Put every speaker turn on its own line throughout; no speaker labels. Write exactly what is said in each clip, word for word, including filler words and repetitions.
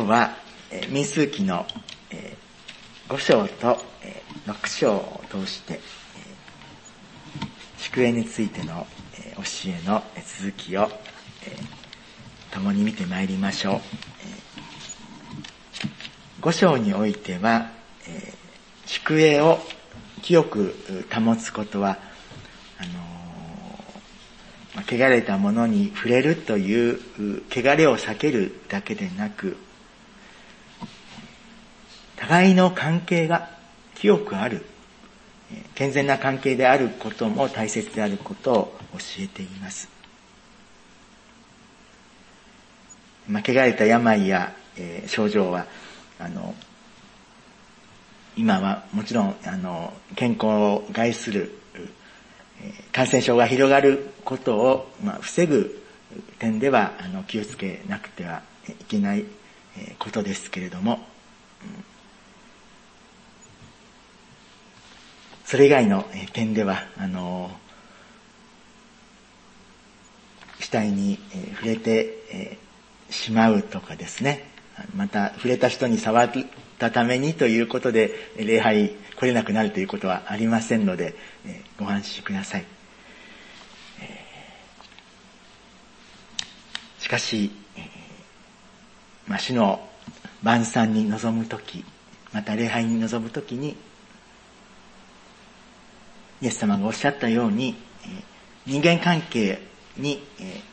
今日は民数記のご章とろく章を通して宿営についての教えの続きを共に見てまいりましょう。ご章においては宿営を清く保つことはあの汚れたものに触れるという汚れを避けるだけでなく、互いの関係が清くある、健全な関係であることも大切であることを教えています。まあ、汚れた病や、えー、症状はあの今はもちろんあの健康を害する感染症が広がることを、まあ、防ぐ点ではあの気をつけなくてはいけないことですけれども、それ以外の点ではあの死体に触れてしまうとかですね、また触れた人に触ったためにということで礼拝来れなくなるということはありませんのでご安心ください。しかし、まあ、主の晩餐に臨むとき、また礼拝に臨むときにイエス様がおっしゃったように人間関係に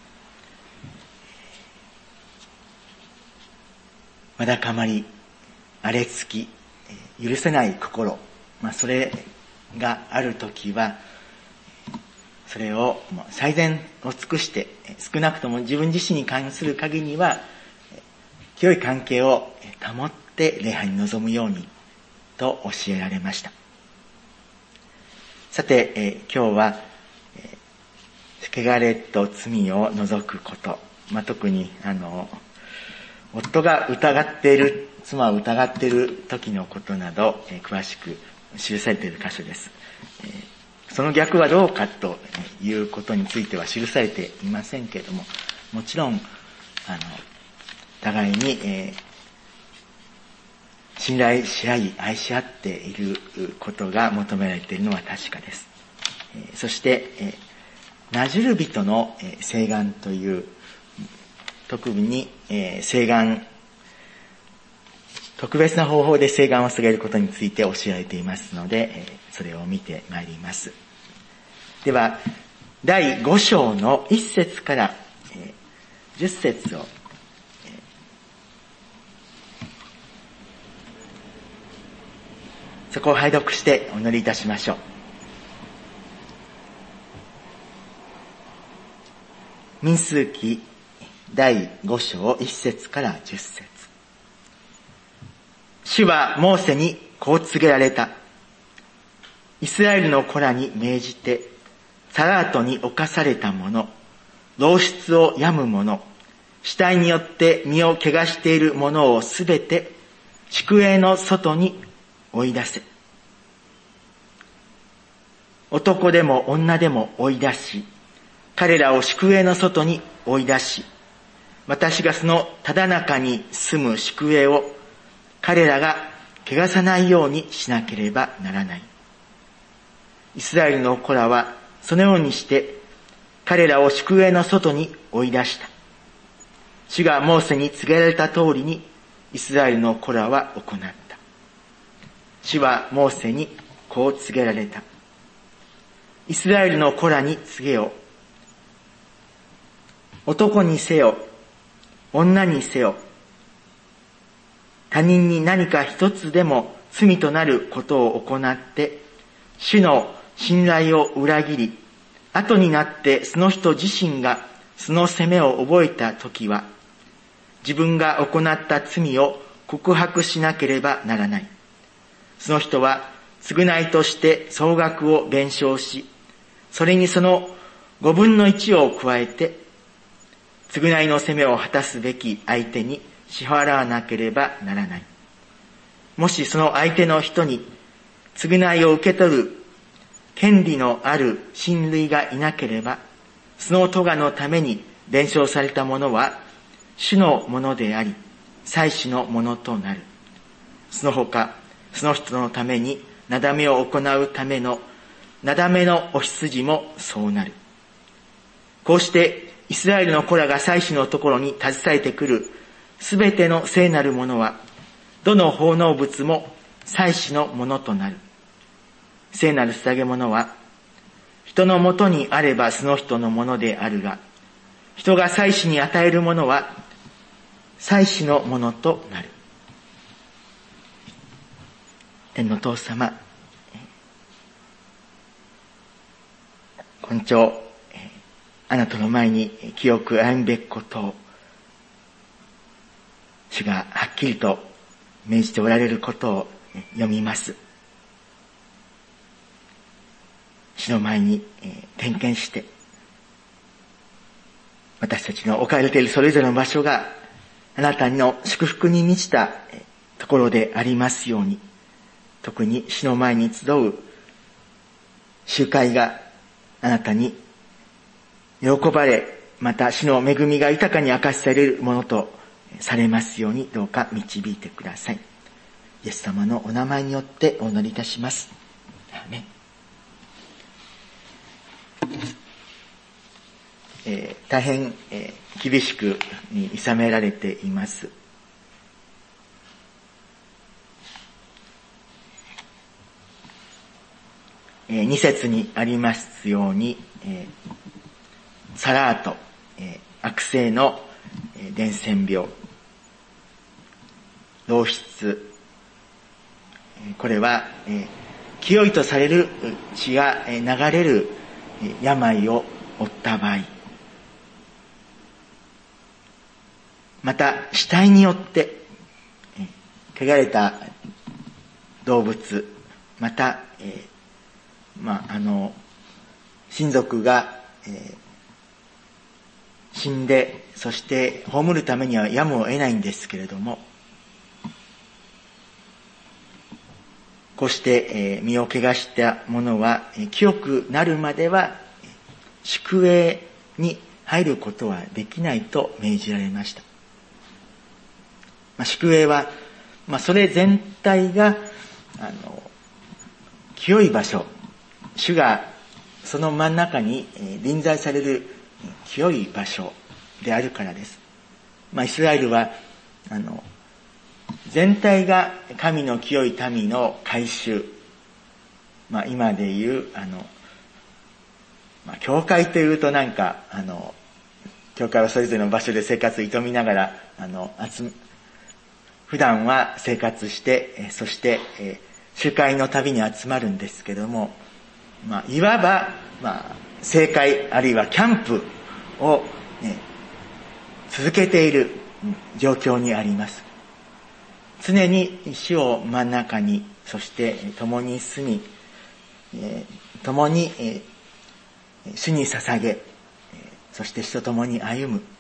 わだかまり、荒れつき、許せない心、まあ、それがあるときは、それを最善を尽くして、少なくとも自分自身に関する限りは、清い関係を保って礼拝に臨むようにと教えられました。さて、え今日は、え汚れと罪を除くこと、まあ、特にあの夫が疑っている、妻を疑っている時のことなど、えー、詳しく記されている箇所です。えー、その逆はどうかということについては記されていませんけれども、もちろん、あの、互いに、えー、信頼し合い、愛し合っていることが求められているのは確かです。えー、そして、えー、なじる人の、えー、誓願という、特に、えー、誓願、特別な方法で誓願を告げることについて教えられていますので、えー、それを見てまいります。では、だいご章のいっ節から、えー、じゅっ節を、えー、そこを拝読してお祈りいたしましょう。民数記だいご章いっ節からじゅっ節。主はモーセにこう告げられた。イスラエルの子らに命じて、サラートに侵された者、漏出を病む者、死体によって身を汚している者をすべて宿営の外に追い出せ。男でも女でも追い出し、彼らを宿営の外に追い出し、私がそのただ中に住む宿営を彼らが汚さないようにしなければならない。イスラエルの子らはそのようにして彼らを宿営の外に追い出した。主がモーセに告げられた通りにイスラエルの子らは行った。主はモーセにこう告げられた。イスラエルの子らに告げよ。男にせよ、女にせよ、他人に何か一つでも罪となることを行って、主の信頼を裏切り、後になってその人自身がその責めを覚えたときは、自分が行った罪を告白しなければならない。その人は償いとして総額を弁償し、それにその五分の一を加えて、償いの責めを果たすべき相手に支払わなければならない。もしその相手の人に償いを受け取る権利のある親類がいなければ、その咎のために弁償されたものは主のものであり、 祭司のものとなる。その他、その人のためになだめを行うためのなだめのお羊もそうなる。こうしてイスラエルの子らが祭司のところに携えてくるすべての聖なるものは、どの奉納物も祭司のものとなる。聖なる捧げ物は、人のもとにあればその人のものであるが、人が祭司に与えるものは、祭司のものとなる。天の父様、今朝、あなたの前に清く歩むべきことを、主がはっきりと命じておられることを読みます。主の前に点検して、私たちの置かれているそれぞれの場所があなたの祝福に満ちたところでありますように、特に主の前に集う集会があなたに喜ばれ、また主の恵みが豊かに明かしされるものとされますように、どうか導いてください。イエス様のお名前によってお祈りいたします。アーメン。えー、大変、えー、厳しくいさめられています。えー、に節にありますように、えー、サラート、えー、悪性の、えー、伝染病、漏出、えー、これは、えー、清いとされる血が流れる病を負った場合、また死体によって汚れた動物、また、えー、まああの親族が、えー、死んで、そして葬るためにはやむを得ないんですけれども、こうして、えー、身を汚した者は、えー、清くなるまでは宿営に入ることはできないと命じられました。まあ、宿営は、まあ、それ全体があの清い場所、主がその真ん中に、えー、臨在される清い場所であるからです。まあ、イスラエルはあの全体が神の清い民の改宗、まあ、今でいうあの、まあ、教会というとなんかあの教会はそれぞれの場所で生活を営みながらあの集め普段は生活して、そして、えー、集会のたびに集まるんですけども、まあ、いわば、まあ、聖会あるいはキャンプを、ね、続けている状況にあります。常に主を真ん中に、そして共に住み、えー、共に、えー、主に捧げ、そして主と共に歩む。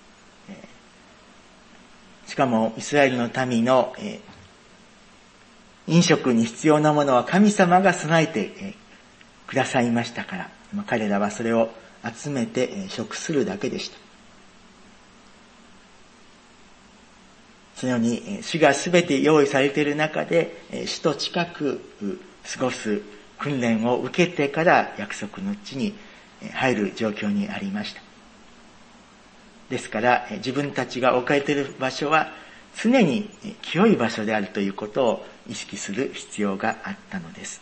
しかもイスラエルの民の、えー、飲食に必要なものは神様が備えて、えー、くださいましたから、まあ、彼らはそれを集めて、えー、食するだけでした。そのように、えー、主がすべて用意されている中で、えー、主と近く過ごす訓練を受けてから約束の地に入る状況にありました。ですから自分たちが置かれている場所は常に清い場所であるということを意識する必要があったのです。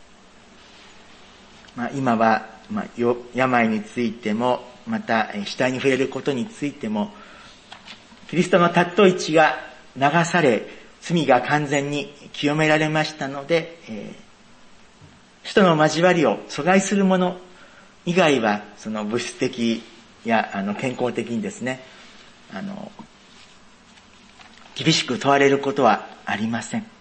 まあ、今は、まあ、病についてもまた死体に触れることについてもキリストの尊い血が流され罪が完全に清められましたので、えー、主との交わりを阻害するもの以外はその物質的やあの健康的にですね、あの厳しく問われることはありません。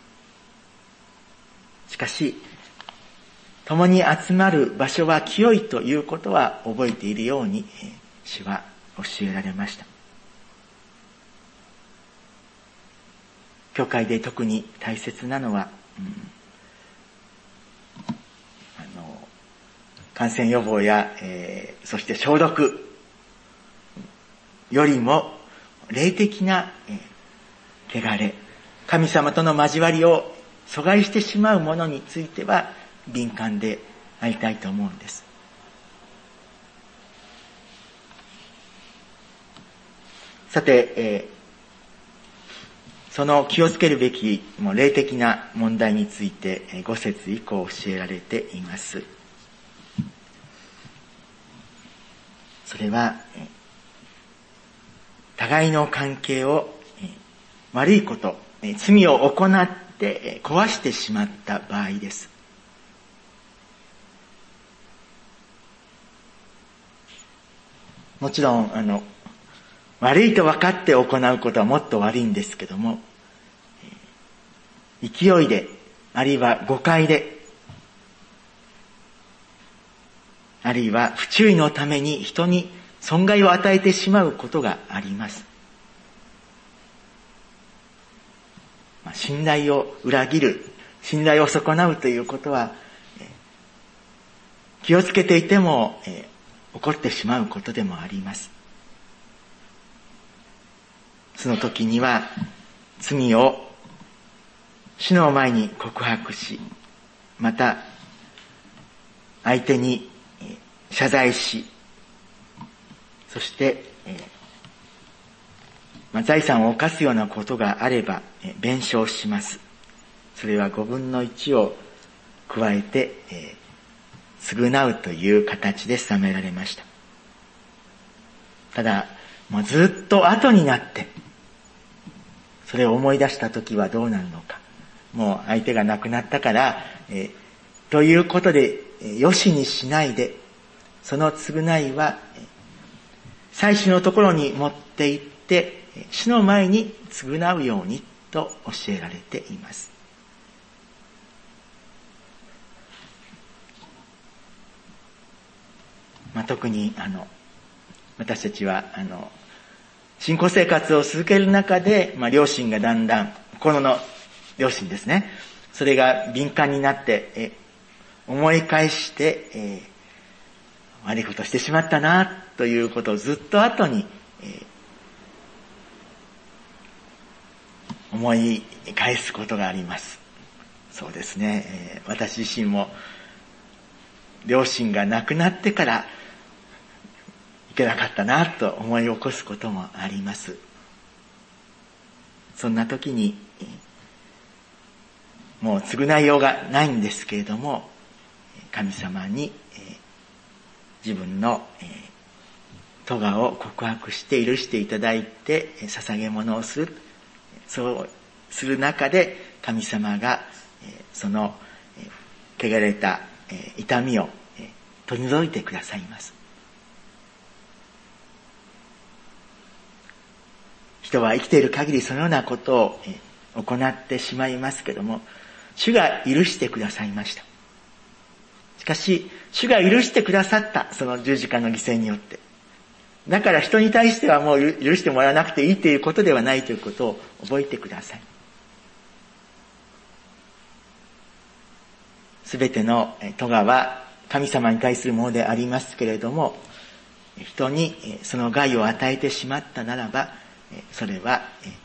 しかし共に集まる場所は清いということは覚えているように主は教えられました。教会で特に大切なのは、うん、あの感染予防や、えー、そして消毒よりも霊的な、えー、 汚れ、神様との交わりを阻害してしまうものについては敏感でありたいと思うんです。さて、えー、その気をつけるべきもう霊的な問題についてご節以降教えられています。それは、互いの関係を悪いこと、罪を行って壊してしまった場合です。もちろん、あの、悪いと分かって行うことはもっと悪いんですけども、勢いで、あるいは誤解で、あるいは不注意のために人に損害を与えてしまうことがあります。まあ、信頼を裏切る、信頼を損なうということは、え気をつけていても、え起こってしまうことでもあります。その時には罪を主の前に告白し、また相手に謝罪し、そして、まあ、財産を犯すようなことがあれば弁償します。それはごぶんのいちを加えて、えー、償うという形で定められました。ただ、もうずっと後になって、それを思い出したときはどうなるのか。もう相手が亡くなったから、えー、ということで、えー、よしにしないで、その償いは、えー、祭司のところに持って行って、主の前に償うようにと教えられています。まあ、特に、あの、私たちは、あの、信仰生活を続ける中で、まあ、良心がだんだん、心の良心ですね。それが敏感になって、え思い返して、えー、悪いことしてしまったな、ということをずっと後に、えー、思い返すことがあります。そうですね。えー、私自身も、両親が亡くなってから、いけなかったなと思い起こすこともあります。そんな時にもう償いようがないんですけれども、神様に自分の咎を告白して許していただいて捧げ物をする。そうする中で神様がその汚れた痛みを取り除いてくださいます。人は生きている限りそのようなことを行ってしまいますけども、主が許してくださいました。しかし、主が許してくださった、その十字架の犠牲によって。だから人に対してはもう許してもらわなくていいということではないということを覚えてください。すべての咎は神様に対するものでありますけれども、人にその害を与えてしまったならば、それは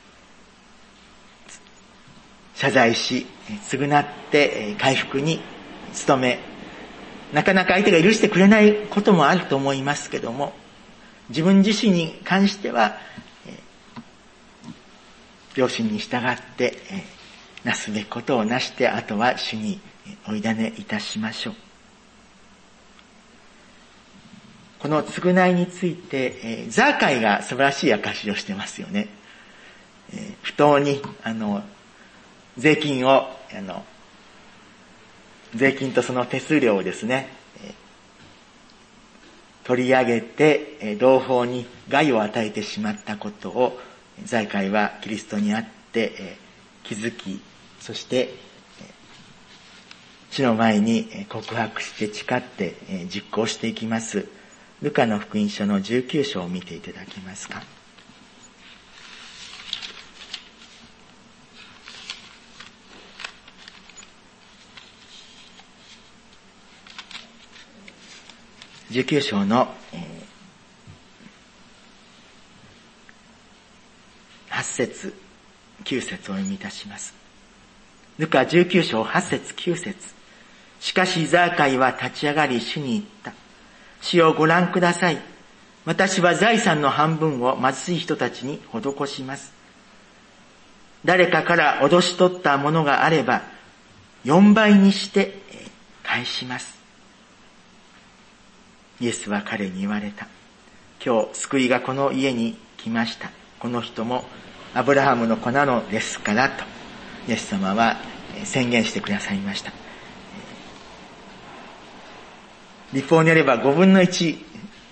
謝罪し償って回復に努め、なかなか相手が許してくれないこともあると思いますけども、自分自身に関しては良心に従ってなすべきことをなして、あとは主にお委ねいたしましょう。この償いについて、えー、ザーカイが素晴らしい証しをしてますよね。えー、不当に、あの、税金を、あの、税金とその手数料をですね、えー、取り上げて、えー、同胞に害を与えてしまったことを、ザーカイはキリストにあって、えー、気づき、そして、えー、主の前に告白して誓って、えー、実行していきます。ルカの福音書のじゅうきゅう章を見ていただけますか。じゅうきゅう章の、えー、はち節、ききゅう節をお読みいたします。ルカじゅうきゅう章はち節きゅう節。しかしザーカイは立ち上がり主に言った。主よご覧ください。私は財産の半分を貧しい人たちに施します。誰かから脅し取ったものがあれば、四倍にして返します。イエスは彼に言われた。今日救いがこの家に来ました。この人もアブラハムの子なのですからと、イエス様は宣言してくださいました。律法によればごぶんのいち、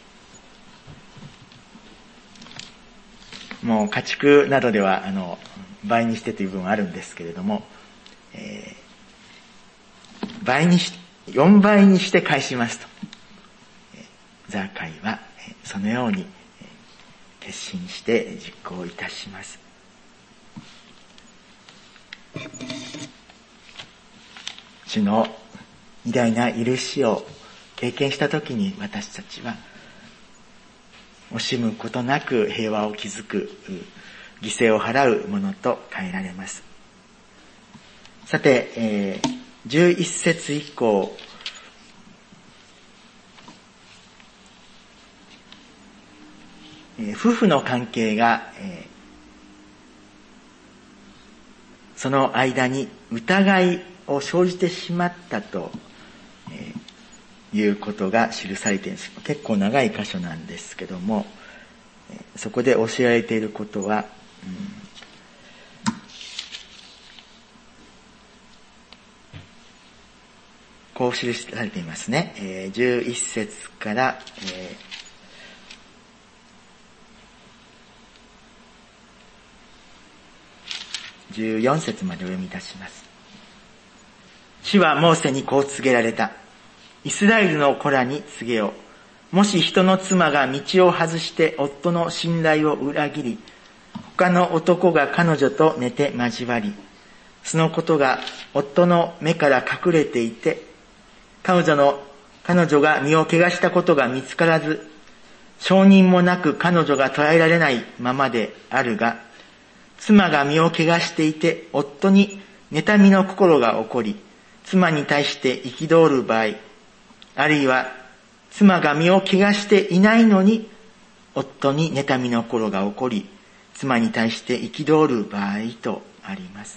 もう家畜などではあの倍にしてという部分はあるんですけれども、えー、倍にしよんばいにして返しますと、ザーカイはそのように決心して実行いたします。主の偉大な許しを経験したときに、私たちは惜しむことなく平和を築く、犠牲を払うものと変えられます。さて、えー、じゅういち節以降、えー、夫婦の関係が、えー、その間に疑いを生じてしまったと、えーいうことが記されているんです。結構長い箇所なんですけども、そこで教えられていることは、うん、こう記されていますね。えー、じゅういち節から、えー、じゅうよん節までお読みいたします。主はモーセにこう告げられた。イスラエルの子らに告げよう。もし人の妻が道を外して夫の信頼を裏切り、他の男が彼女と寝て交わり、そのことが夫の目から隠れていて、彼女の、彼女が身を汚したことが見つからず、証人もなく彼女が捕らえられないままであるが、妻が身を汚していて夫に妬みの心が起こり、妻に対して憤る場合、あるいは妻が身を汚していないのに夫に妬みの心が起こり、妻に対して憤る場合とあります。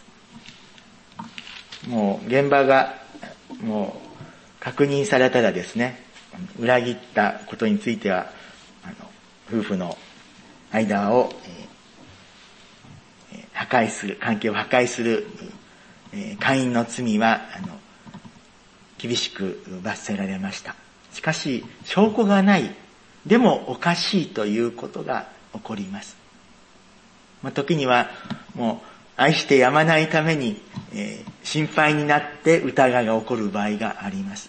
もう現場がもう確認されたらですね、裏切ったことについてはあの夫婦の間を、えー、破壊する、関係を破壊する、えー、姦淫の罪はあの厳しく罰せられました。しかし証拠がない、でもおかしいということが起こります。まあ、時にはもう愛してやまないために、えー、心配になって疑いが起こる場合があります。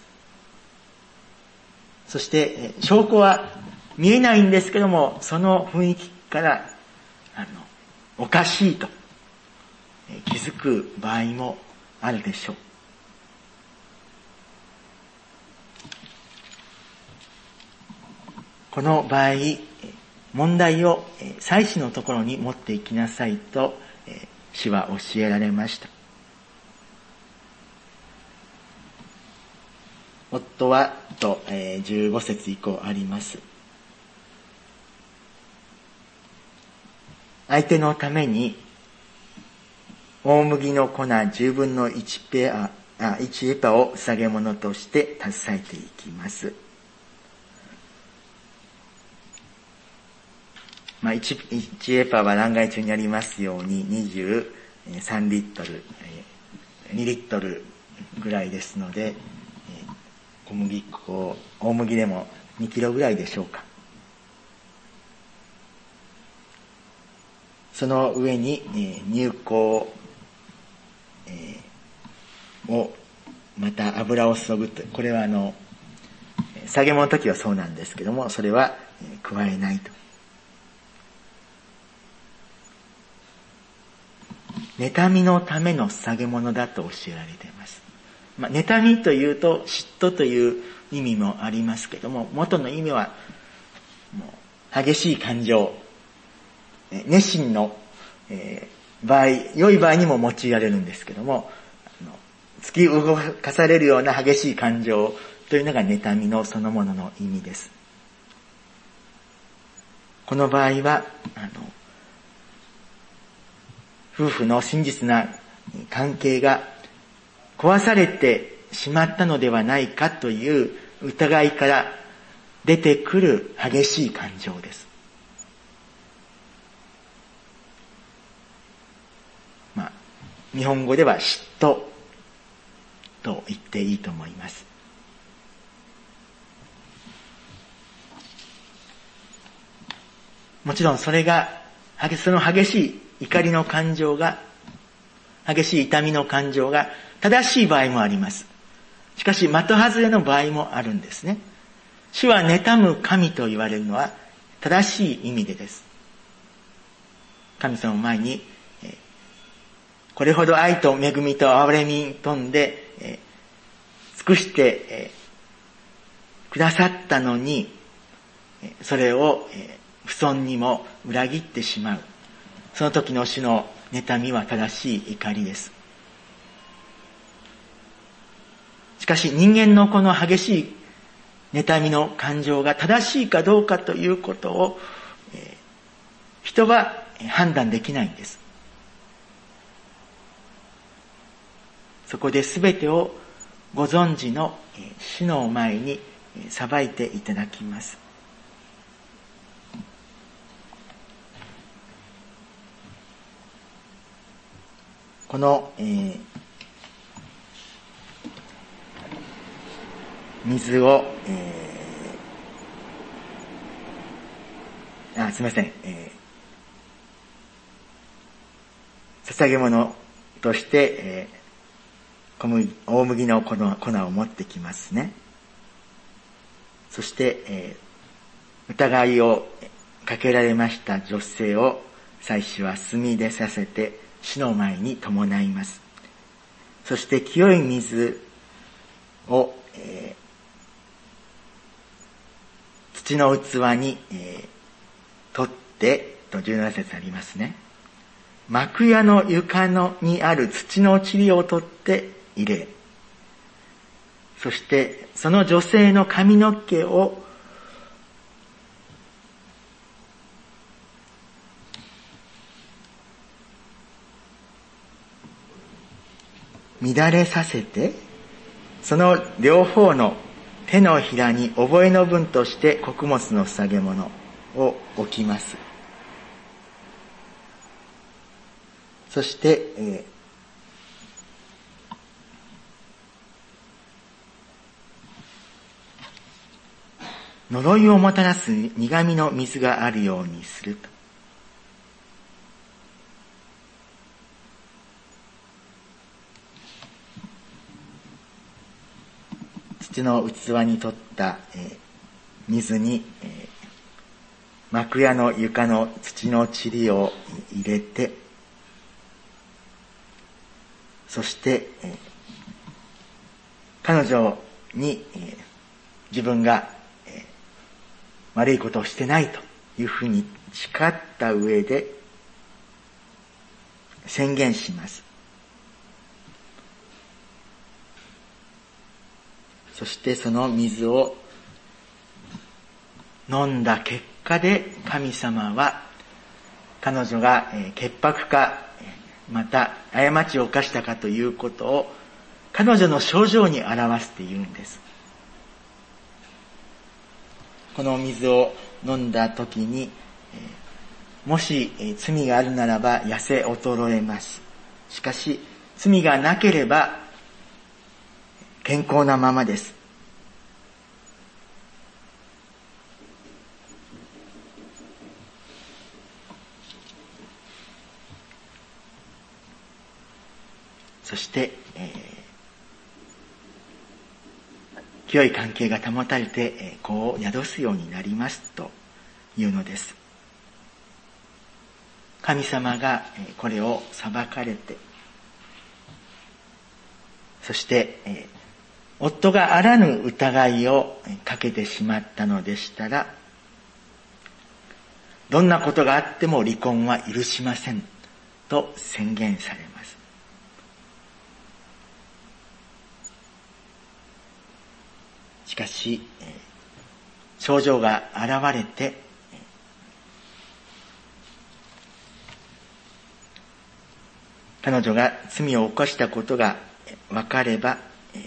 そして、えー、証拠は見えないんですけども、その雰囲気からあのおかしいと、えー、気づく場合もあるでしょう。この場合、問題を祭司のところに持っていきなさいと、主は教えられました。夫はとじゅうご節以降あります。相手のために大麦の粉じゅうぶんのいちペア、あ、いちエパを捧げ物として携えていきます。まあ、1, 1エパは欄外中にありますようににじゅうさんリットル、にリットルぐらいですので、小麦粉、大麦でもにキロぐらいでしょうか。その上に乳香をまた油を注ぐと、これはあの下げ物の時はそうなんですけども、それは加えないと。妬みのための捧げ物だと教えられています。まあ、妬みというと嫉妬という意味もありますけども、元の意味はもう激しい感情、熱心の、えー、 場合、良い場合にも用いられるんですけども、あの突き動かされるような激しい感情というのが妬みのそのものの意味です。この場合は、あの、夫婦の真実な関係が壊されてしまったのではないかという疑いから出てくる激しい感情です。まあ、日本語では嫉妬と言っていいと思います。もちろんそれが、その激しい怒りの感情が、激しい痛みの感情が正しい場合もあります。しかし、的外れの場合もあるんですね。主は妬む神と言われるのは正しい意味でです。神様の前に、これほど愛と恵みと憐れみに富んで、尽くしてくださったのに、それを不尊にも裏切ってしまう。その時の主の妬みは正しい怒りです。しかし人間のこの激しい妬みの感情が正しいかどうかということを、えー、人は判断できないんです。そこで全てをご存知の主の前に裁いていただきます。この、えー、水を、えー、あ、すみません、えー、捧げ物として、えー、小麦、大麦の粉、粉を持ってきますね。そして、えー、疑いをかけられました女性を祭司は炭でさせて主の前に伴います。そして清い水を、えー、土の器に、えー、取ってとじゅうなな節ありますね。幕屋の床のにある土の塵を取って入れ、そしてその女性の髪の毛を乱れさせて、その両方の手のひらに覚えの分として穀物の捧げ物を置きます。そして、えー、呪いをもたらす苦みの水があるようにすると。土の器に取った、えー、水に、えー、幕屋の床の土の塵を入れて、そして、えー、彼女に、えー、自分が、えー、悪いことをしてないというふうに誓った上で宣言します。そしてその水を飲んだ結果で神様は彼女が潔白かまた過ちを犯したかということを彼女の症状に表しているんです。この水を飲んだ時にもし罪があるならば痩せ衰えます。しかし罪がなければ健康なままです。そして、えー、清い関係が保たれて、えー、子を宿すようになりますというのです。神様が、えー、これを裁かれて、そして、えー夫があらぬ疑いをかけてしまったのでしたら、どんなことがあっても離婚は許しませんと宣言されます。しかし、症状が現れて、彼女が罪を犯したことが分かれば、えー、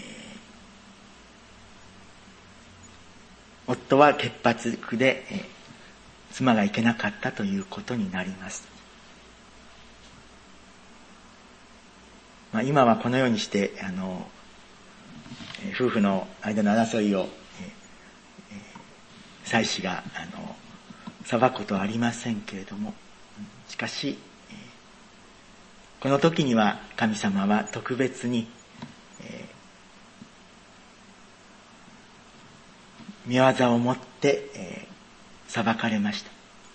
夫は潔白で、えー、妻がいけなかったということになります。まあ、今はこのようにして、あの、夫婦の間の争いを、えーえー、祭司が、あの、裁くことはありませんけれども、しかし、この時には神様は特別に、えー、御業をもって、えー、裁かれました。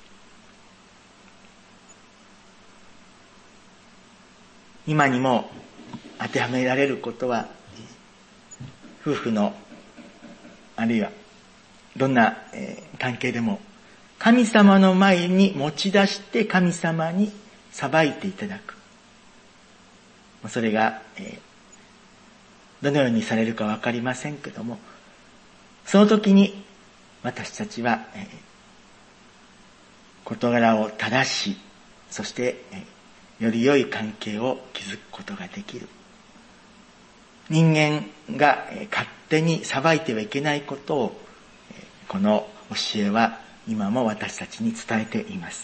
今にも当てはめられることは、夫婦のあるいはどんな、えー、関係でも神様の前に持ち出して神様に裁いていただく。それが、えー、どのようにされるかわかりませんけども、その時に私たちは、えー、事柄を正し、そして、えー、より良い関係を築くことができる。人間が、えー、勝手に裁いてはいけないことを、えー、この教えは今も私たちに伝えています。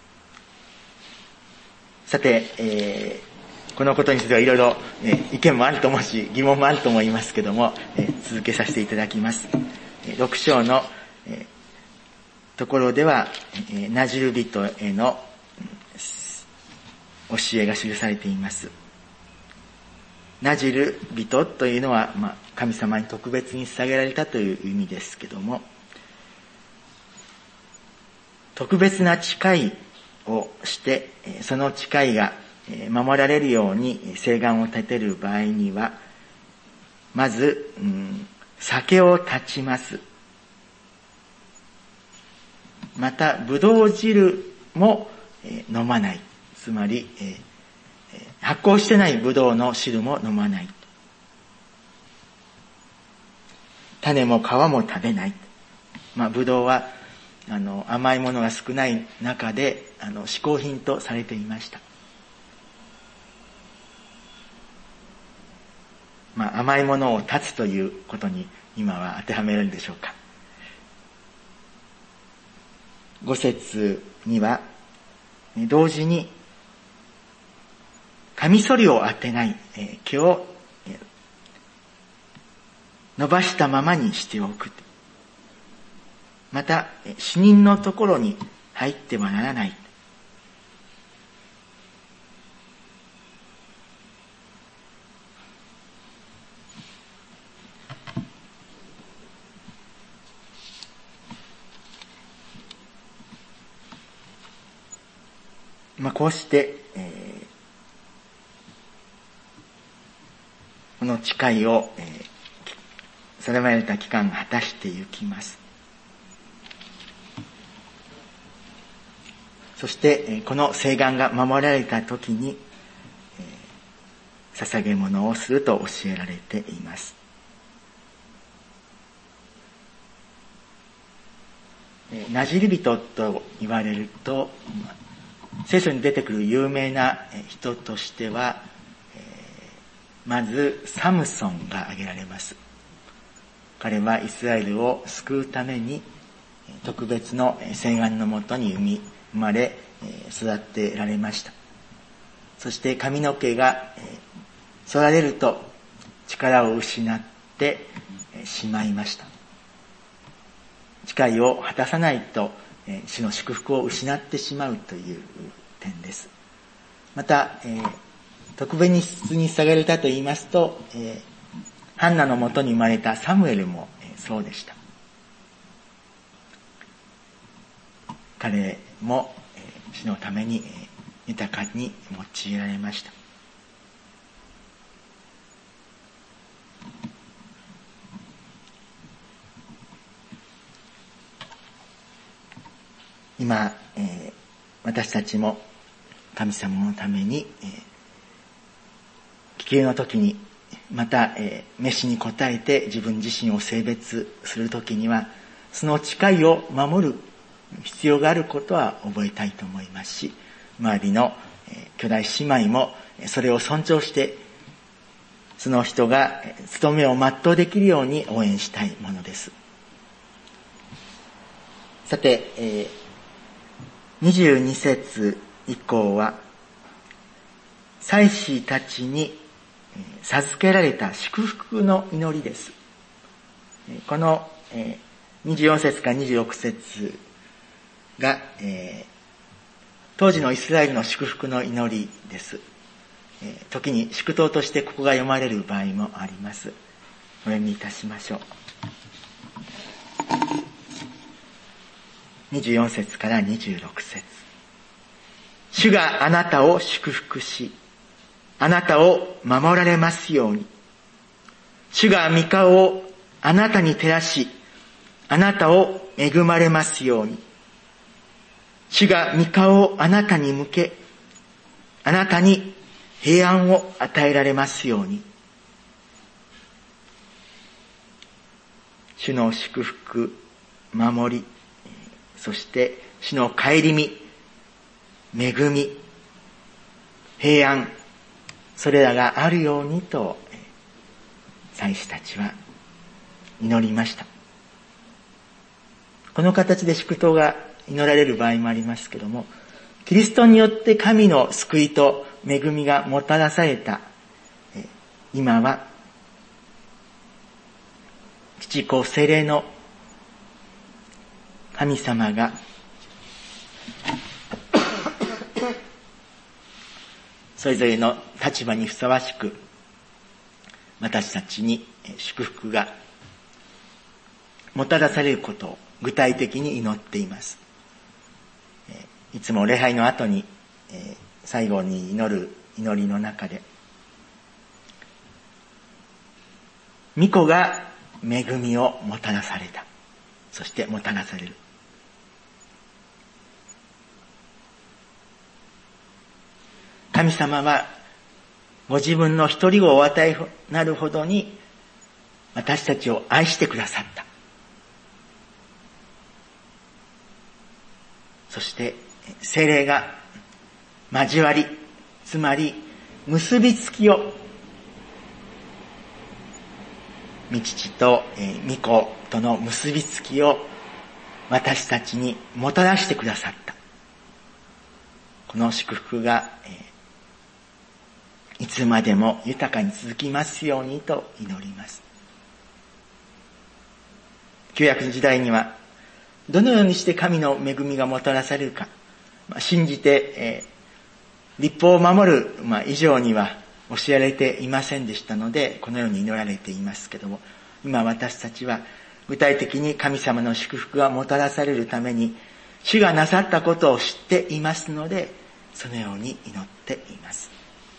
さて、えーこのことについてはいろいろ意見もあると思うし疑問もあると思いますけども、えー、続けさせていただきます。ろく章の、えー、ところでは、えー、ナジル人への教えが記されています。ナジル人というのは、まあ、神様に特別に捧げられたという意味ですけども、特別な誓いをしてその誓いが守られるように誓願を立てる場合には、まず、うん、酒を断ちます。また、ブドウ汁も、えー、飲まない。つまり、えー、発酵してないブドウの汁も飲まない。種も皮も食べない。まあ、ブドウはあの甘いものが少ない中であの嗜好品とされていました。まあ、甘いものを断つということに今は当てはめられるでしょうか。五節には同時にカミソリを当てない毛を伸ばしたままにしておく。また死人のところに入ってはならない。まあ、こうして、えー、この誓いを、えー、定められた期間が果たしていきます。そして、えー、この誓願が守られたときに、えー、捧げ物をすると教えられています。えー、なじり人と言われると、聖書に出てくる有名な人としては、えー、まずサムソンが挙げられます。彼はイスラエルを救うために特別の誓願のもとに生み生まれ育てられました。そして髪の毛が剃られると力を失ってしまいました。誓いを果たさないと主の祝福を失ってしまうという点です。また、えー、特別に捧げられたと言いますと、えー、ハンナのもとに生まれたサムエルも、えー、そうでした。彼も、えー、主のために、えー、豊かに用いられました。今、えー、私たちも神様のために、えー、危急の時に、また、えー、召しに応えて自分自身を性別する時には、その誓いを守る必要があることは覚えたいと思いますし、周りの、えー、兄弟姉妹もそれを尊重して、その人が務めを全うできるように応援したいものです。さて、えー、にじゅうに節以降は、祭司たちに授けられた祝福の祈りです。このにじゅうよん節からにじゅうろく節が、えー、当時のイスラエルの祝福の祈りです。時に祝祷としてここが読まれる場合もあります。お読みいたしましょう。にじゅうよん節からにじゅうろく節。主があなたを祝福し、あなたを守られますように。主が御顔をあなたに照らし、あなたを恵まれますように。主が御顔をあなたに向け、あなたに平安を与えられますように。主の祝福、守り、そして主の顧み、恵み、平安、それらがあるようにと祭司たちは祈りました。この形で祝祷が祈られる場合もありますけども、キリストによって神の救いと恵みがもたらされた今は、父子聖霊の神様がそれぞれの立場にふさわしく私たちに祝福がもたらされることを具体的に祈っています。いつも礼拝の後に最後に祈る祈りの中で、御子が恵みをもたらされた、そしてもたらされる。神様はご自分の一人子をお与えになるほどに私たちを愛してくださった。そして聖霊が交わり、つまり結びつきを御父と御子との結びつきを私たちにもたらしてくださった。この祝福がいつまでも豊かに続きますようにと祈ります。旧約の時代にはどのようにして神の恵みがもたらされるか、まあ、信じて、えー、律法を守る、まあ、以上には教えられていませんでしたので、このように祈られていますけども、今私たちは具体的に神様の祝福がもたらされるために主がなさったことを知っていますので、そのように祈っています。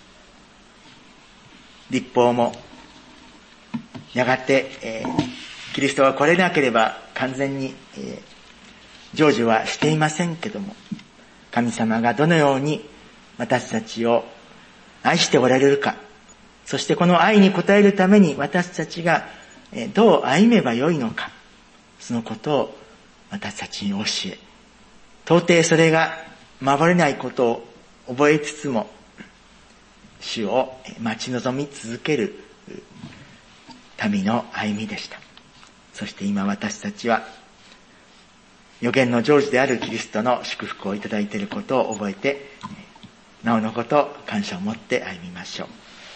律法もやがて、えー、キリストが来れなければ完全に、えー、成就はしていませんけども、神様がどのように私たちを愛しておられるか、そしてこの愛に応えるために私たちがどう歩めばよいのか、そのことを私たちに教え、到底それが守れないことを覚えつつも主を待ち望み続ける民の歩みでした。そして今私たちは預言の成就であるキリストの祝福をいただいていることを覚えて、なおのこと感謝を持って歩みましょう。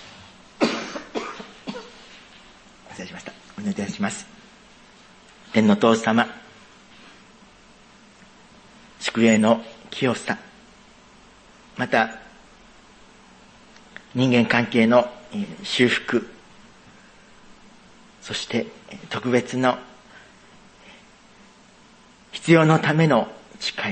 失礼しました。お願いいたします。天の父様、宿営の清さ、また人間関係の修復、そして特別の必要のための誓い、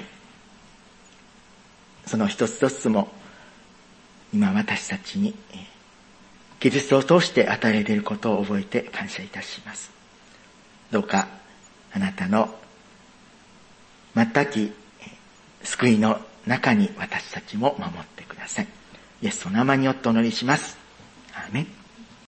その一つ一つも今私たちにキリストを通して与えられていることを覚えて感謝いたします。どうかあなたの全き救いの中に私たちも守ってください。イエスの名前によってお祈りします。アーメン。